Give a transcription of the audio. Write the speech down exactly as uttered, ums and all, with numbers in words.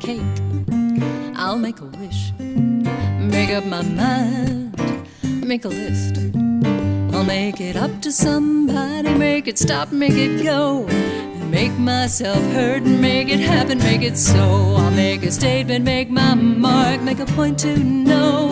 cake. I'll make a wish, make up my mind, make a list. I'll make it up to somebody, make it stop, make it go. Make myself heard, make it happen, make it so. I'll make a statement, make my mark, make a point to know.